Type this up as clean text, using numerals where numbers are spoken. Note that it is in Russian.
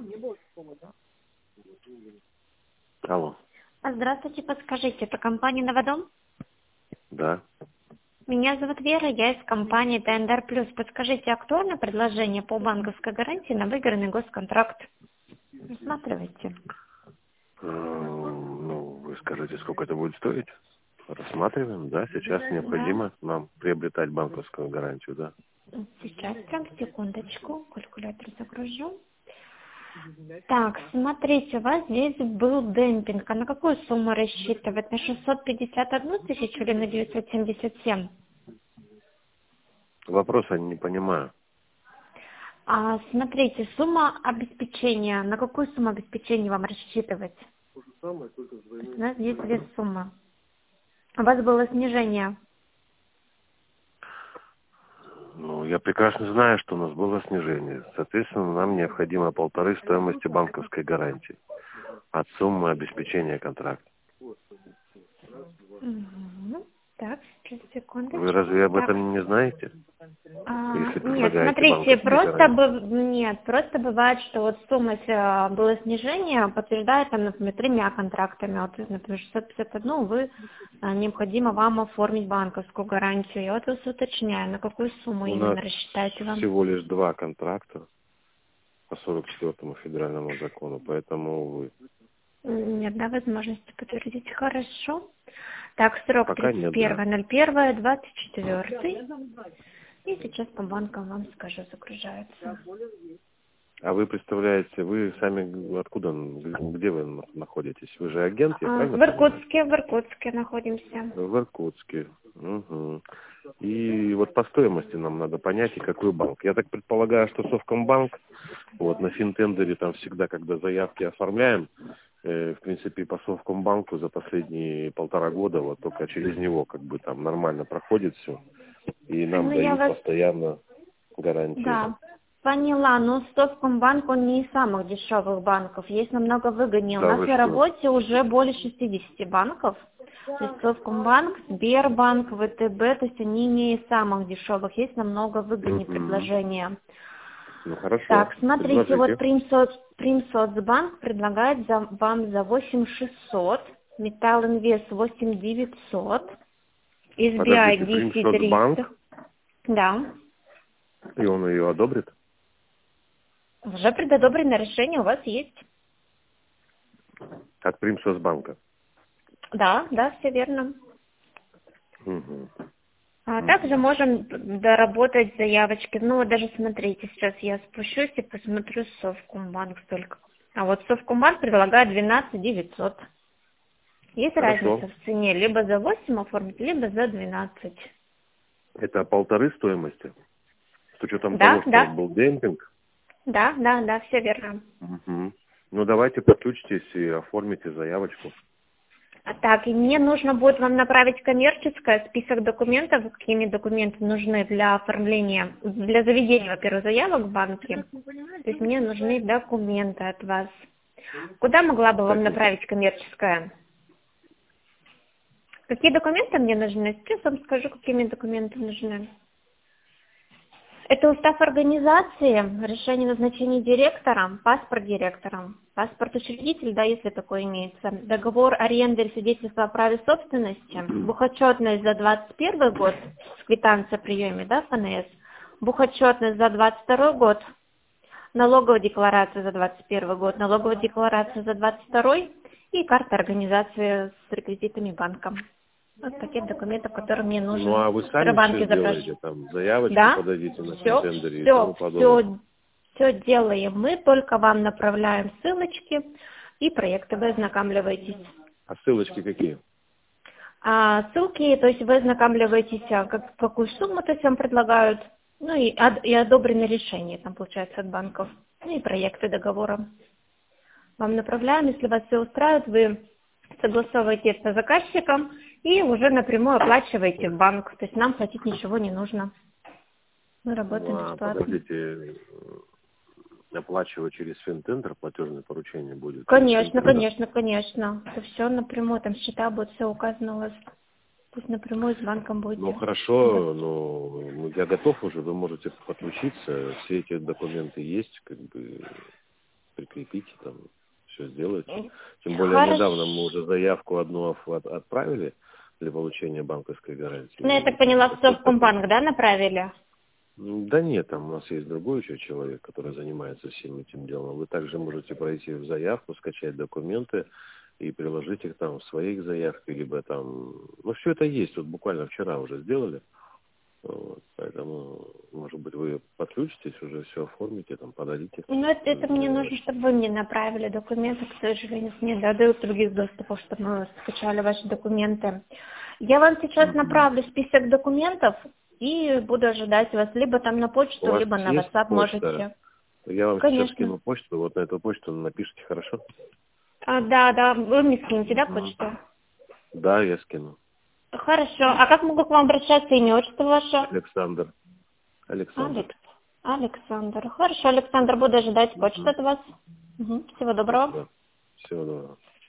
Алло. Здравствуйте, подскажите, это компания «Новодом»? Да. Меня зовут Вера, я из компании ТНДР Плюс. Подскажите, актуально предложение по банковской гарантии на выигранный госконтракт? Рассматривайте. Ну, вы скажите, сколько это будет стоить? Рассматриваем, да. Сейчас необходимо нам приобретать банковскую гарантию, да. Сейчас, прям секундочку, калькулятор загружу. Так, смотрите, у вас здесь был демпинг. А на какую сумму рассчитывать? На 651 тысячу или на 977? Вопроса не понимаю. Смотрите, сумма обеспечения. На какую сумму обеспечения вам рассчитывать? У нас есть две суммы. У вас было снижение. Ну, я прекрасно знаю, что у нас было снижение. Соответственно, нам необходимо 1,5 стоимости банковской гарантии от суммы обеспечения контракта. Угу. Так, сейчас, секундочку. Вы разве об Так. этом не знаете? Если Нет, предлагаете смотрите, банковские гарантии. нет, просто бывает, что вот сумма, если было снижение, подтверждает там, например, 3 контрактами, вот, например, 651, необходимо вам оформить банковскую гарантию. Я вот вас уточняю, на какую сумму У нас именно рассчитаете вам? всего лишь 2 контракта по 44-му федеральному закону, поэтому, увы. Нет, да, возможности подтвердить. Хорошо. Так, срок Пока нет, да. 31.01.24. И сейчас по банкам вам скажу, загружается. А вы представляете, вы сами откуда, где вы находитесь? Вы же агент, я правильно В понимаю? Иркутске находимся. В Иркутске. Угу. И вот по стоимости нам надо понять, и какой банк. Я так предполагаю, что Совкомбанк, вот на финтендере там всегда, когда заявки оформляем, в принципе, по Совкомбанку за последние 1,5 года, вот только через него как бы там нормально проходит все. И нам Ну, я дают вас, постоянно гарантии. да, поняла, но Совкомбанк, он не из самых дешевых банков, есть намного выгоднее. У Да нас вы в что? работе уже более 60 банков. То есть Совкомбанк, Сбербанк, ВТБ, то есть они не из самых дешевых, есть намного выгоднее Мгм. предложения. Ну хорошо, Так, смотрите, вот предложите. Примсоцбанк предлагает вам за 8600, Металл Инвест 8900, SBI Подождите, 10300. Примсоцбанк, Да, и он ее одобрит? уже предодобрено решение у вас есть. От Примсоцбанка. Да, да, все верно. Угу. Также Угу. можем доработать заявочки. Ну, вот даже смотрите, сейчас я спущусь и посмотрю Совкомбанк столько. А вот Совкомбанк предлагает 12 900. Есть Хорошо. разница в цене, либо за 8 оформить, либо за 12. Это 1,5 стоимости. С учетом того, Да, что вот да, был демпинг. да, все верно. Угу. Ну давайте подключитесь и оформите заявочку. Так, и мне нужно будет вам направить коммерческое, список документов, какими документы нужны для оформления, для заведения, во-первых, заявок в банке. То есть мне нужны документы от вас. Куда могла бы вам Так, направить коммерческое? Какие документы мне нужны? Сейчас вам скажу, какими документы нужны. Это устав организации, решение назначения директора, паспорт учредителя, да, если такое имеется, договор аренды или свидетельство о праве собственности, бухотчетность за 2021 год, квитанция о приеме, да, ФНС, бухотчетность за 2022 год, налоговая декларация за 2021 год, налоговая декларация за 2022 и карта организации с реквизитами банка. Вот пакет документов, который мне ну нужен. а вы В сами все Сбербанке сделаете, запрашиваю. там заявочку Да, подадите на все, финтендере и тому все, подобное. все делаем. Мы только вам направляем ссылочки и проекты. Вы ознакомливаетесь. А ссылочки какие? Ссылки, то есть вы ознакомливаетесь, какую сумму то есть вам предлагают, ну и одобренное решение там получается от банков, ну и проекты договора. Вам направляем, если вас все устраивает, вы согласовываете это с заказчиком и уже напрямую оплачиваете в банк. То есть нам платить ничего не нужно. Мы Ну работаем а бесплатно. подождите, оплачивать через финтендер платежное поручение будет через Конечно, финтендер? конечно, конечно. Это все напрямую, там счета будут, все указано у вас. То есть напрямую с банком Ну будете. Да. хорошо, но я готов уже, вы можете подключиться, все эти документы есть, как бы поторопите, там, все сделайте. Тем более, Хорошо. недавно мы уже заявку одну отправили для получения банковской гарантии. Ну, я так поняла, в Совкомбанк, да, направили? Да нет, там у нас есть другой еще человек, который занимается всем этим делом. Вы также можете пройти в заявку, скачать документы и приложить их там в своих заявках, либо там... Ну, все это есть, вот буквально вчера уже сделали. Вот, поэтому, может быть, вы подключитесь, уже все оформите, там, подадите. Ну, это мне нужно, чтобы вы мне направили документы, к сожалению, мне дают других доступов, чтобы мы скачали ваши документы. Я вам сейчас направлю список документов и буду ожидать вас либо там на У почту, вас либо на есть WhatsApp почта? можете. Я вам сейчас Конечно. скину почту, вот на эту почту напишите, хорошо? Да, вы мне скинете, да, Мгм. почту? Да, я скину. Хорошо. А как могу к вам обращаться, имя, отчество ваше? Александр. Александр. Александр. Хорошо, Александр, буду ожидать почту от вас. Мгм. Всего доброго. Спасибо. Всего доброго.